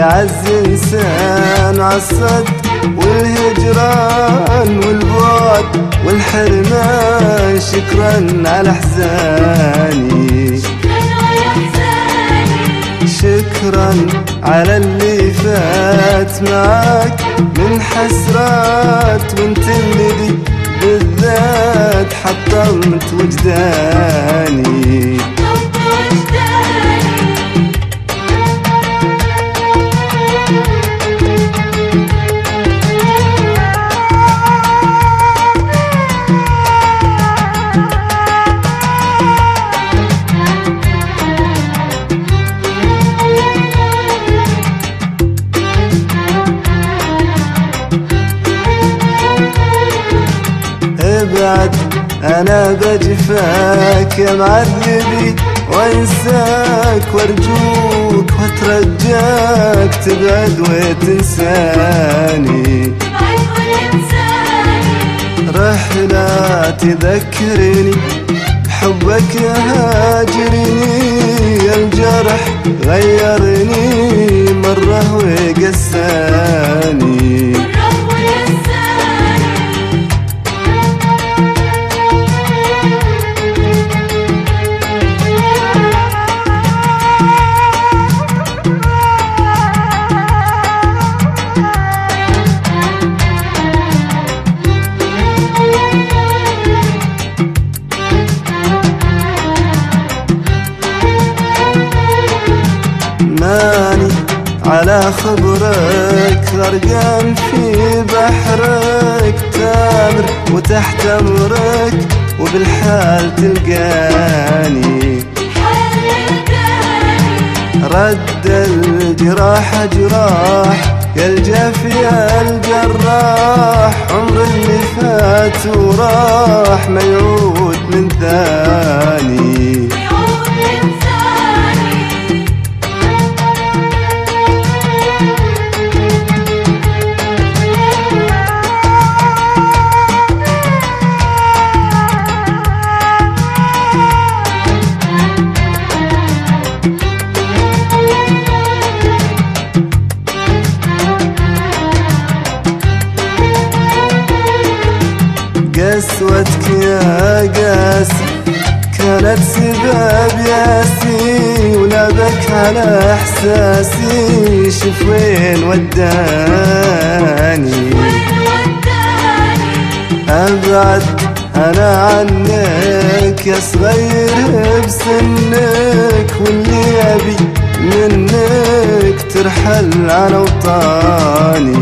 يعز إنسان عالصد والهجران والبعد والحرمان. شكرا على أحزاني، شكرا على اللي فات معاك من حسرات، وانت اللي بالذات حطمت وجداني. ابعد أنا بجفاك يا معذبي، وانساك وارجوك واترجاك تبعد وتنساني. رحلة تذكرني بحبك يا هاجرني، الجرح غيرني مرة وقساني. ماني على خبرك غرقان في بحرك، تامر وتحت أمرك وبالحال تلقاني. رد الجراح جراح يا الجافي يا الجراح، عمر اللي فات وراح ما يعود من ثاني. قسوتك يا قاسي كانت سباب ياسي، ولعبك على احساسي شوف وين وداني. ابعد انا عنك يا صغير بسنك، واللي ابي منك ترحل على وطاني.